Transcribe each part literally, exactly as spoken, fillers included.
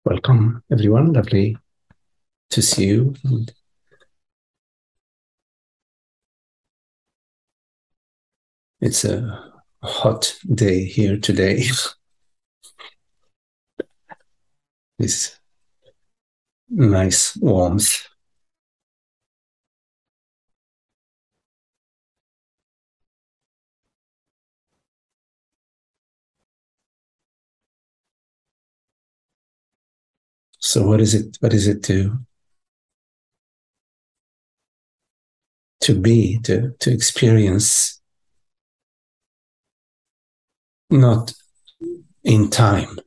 Welcome, everyone. Lovely to see you. And it's a hot day here today. This nice warmth. So, what is it? What is it to to be to to experience? Not in time.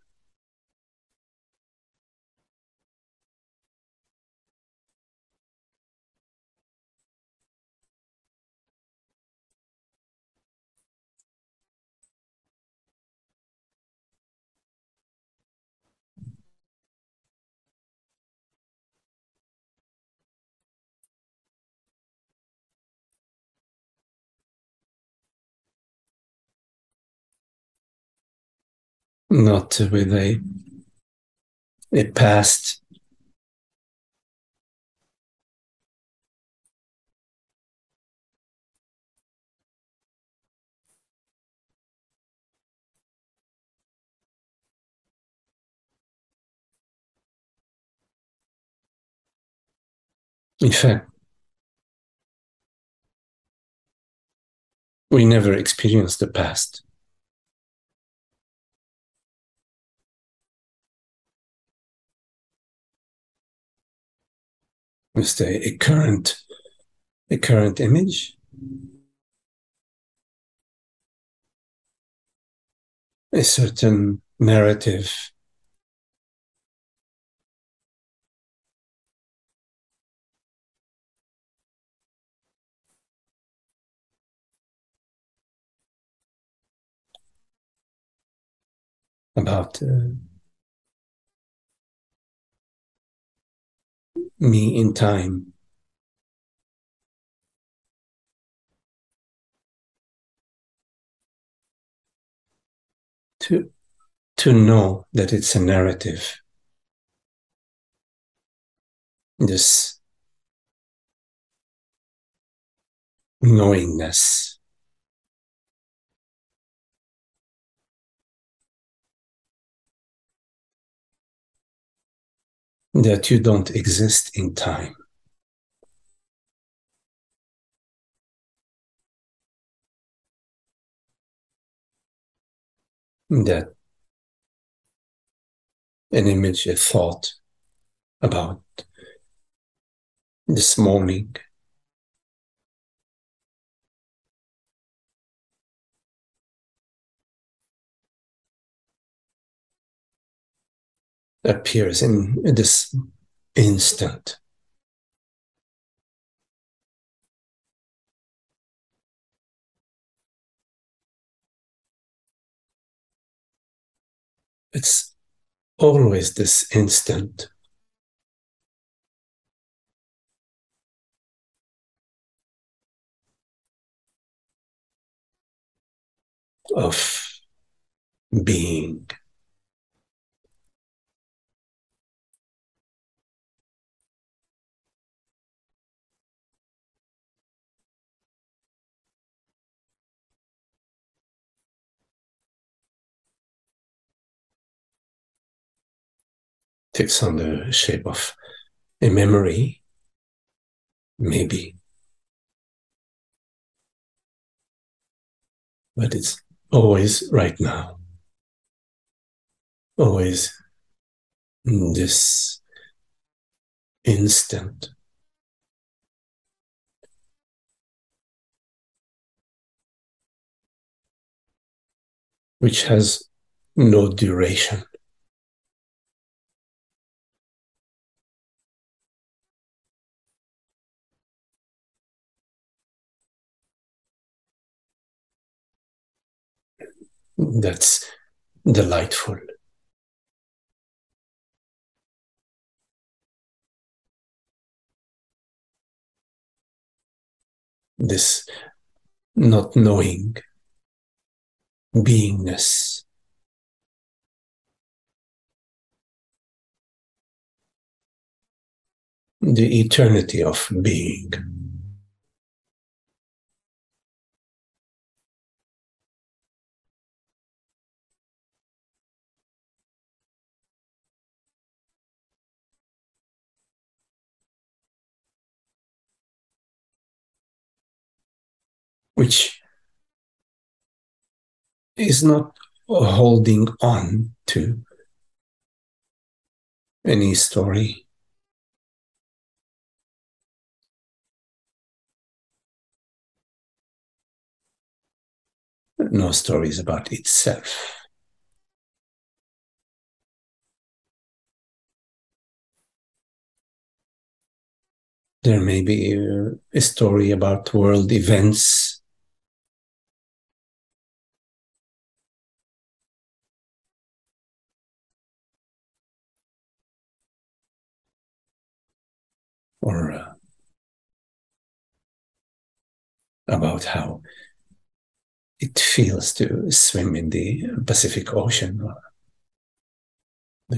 Not with a a past. In fact, we never experience the past. It's a, a current a current image, a certain narrative about uh, me in time. To to know that it's a narrative, this knowingness, that you don't exist in time, that an image, a thought about this morning appears in this instant. It's always this instant of being. Takes on the shape of a memory, maybe, but it's always right now, always this instant. Which has no duration. That's delightful. This not knowing, beingness. the eternity of being. Which is not holding on to any story. No stories about itself. There may be a, a story about world events, or uh, about how it feels to swim in the Pacific Ocean, or the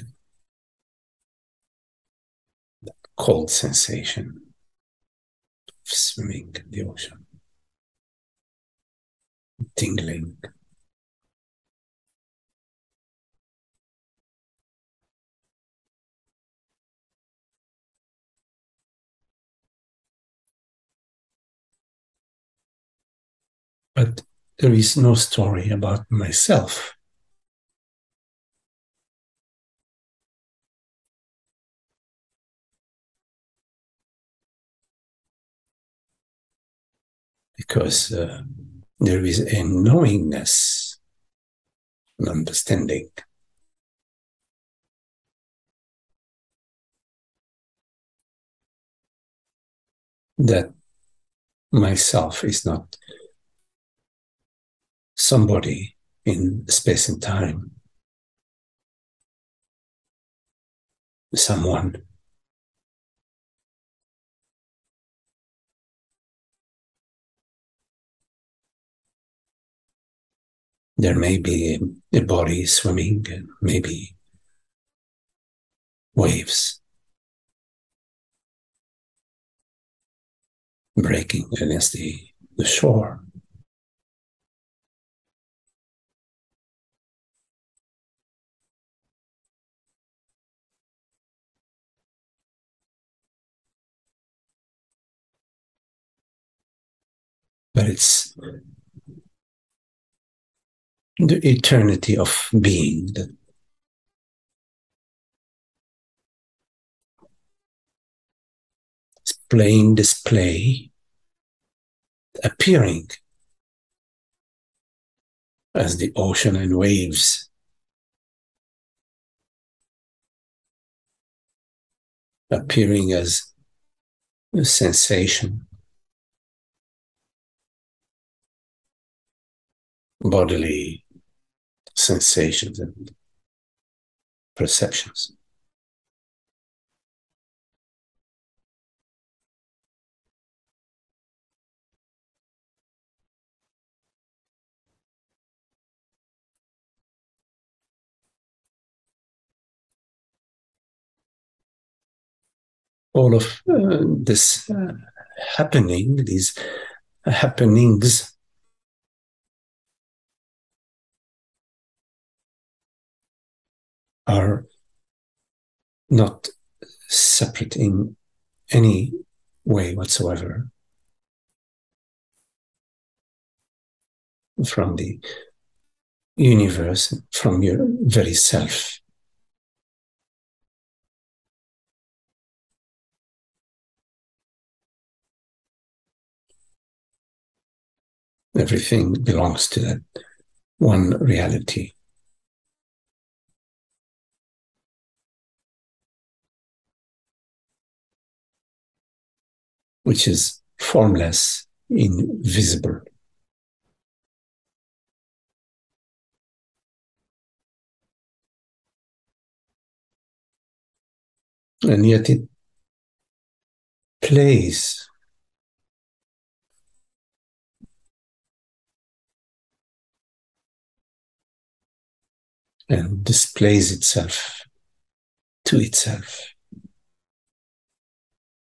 cold sensation of swimming in the ocean, tingling. But there is no story about myself. Because uh, there is a knowingness, an understanding that myself is not somebody in space and time, someone. There may be a, a body swimming, maybe waves breaking against the, the shore. But it's the eternity of being, the plain display appearing as the ocean and waves, appearing as a sensation, bodily sensations and perceptions. All of uh, this uh, happening, these happenings, are not separate in any way whatsoever from the universe, from your very self. Everything belongs to that one reality. Which is formless, invisible. And yet it plays and displays itself to itself.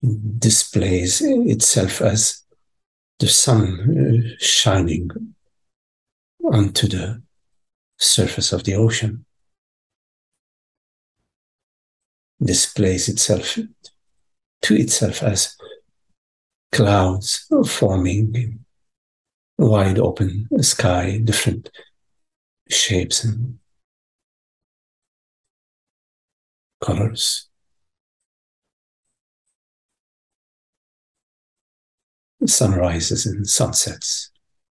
displays itself as the sun uh, shining onto the surface of the ocean, displays itself to itself as clouds forming in wide open sky, different shapes and colors. Sunrises and sunsets.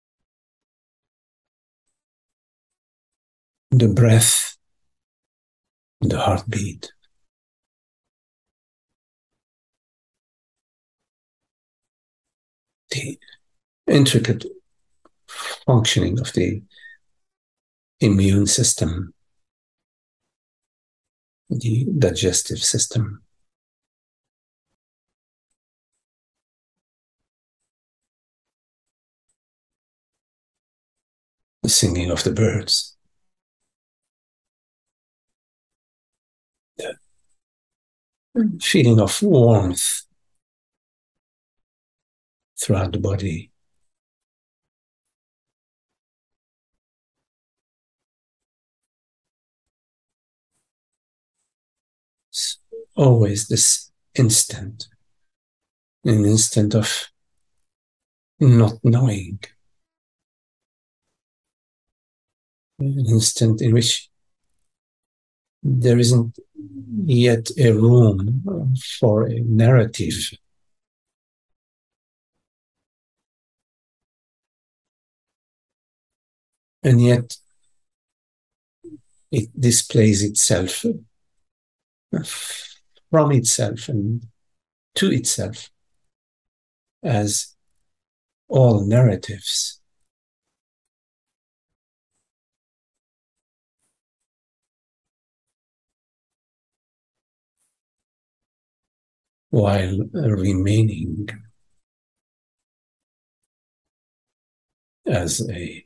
The breath, the heartbeat. The intricate functioning of the immune system, the digestive system. The singing of the birds. The feeling of warmth throughout the body. It's always this instant, an instant of not knowing, an instant in which there isn't yet a room for a narrative. And yet it displays itself from itself and to itself as all narratives. While remaining as a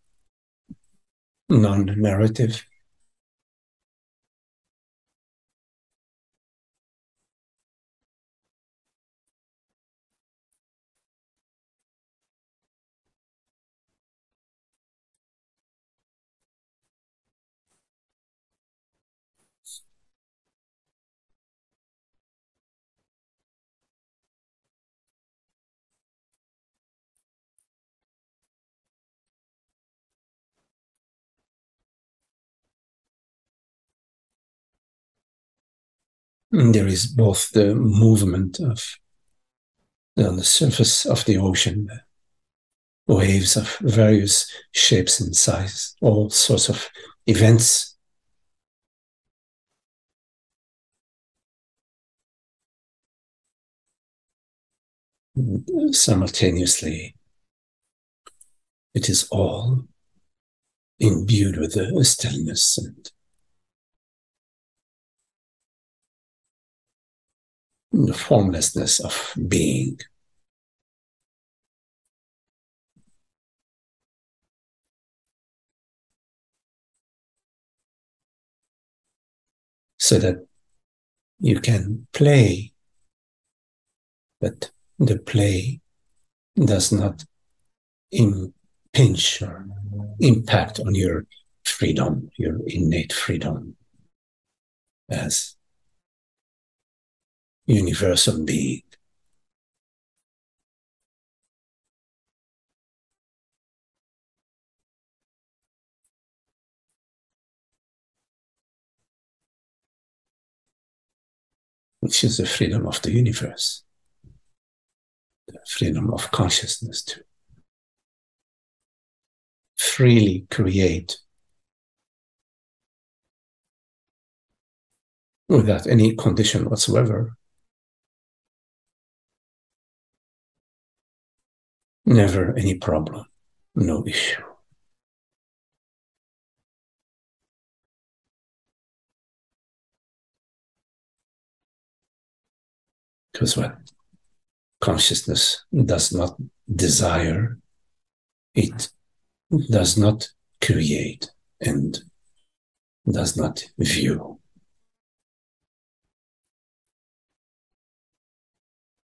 non-narrative. And there is both the movement of on the surface of the ocean, waves of various shapes and sizes, all sorts of events. Simultaneously, it is all imbued with the stillness and the formlessness of being. So that you can play, but the play does not impinge or impact on your freedom, your innate freedom as universal being. Which is the freedom of the universe, the freedom of consciousness to freely create without any condition whatsoever. Never any problem, no issue. Because what consciousness does not desire, it does not create and does not view.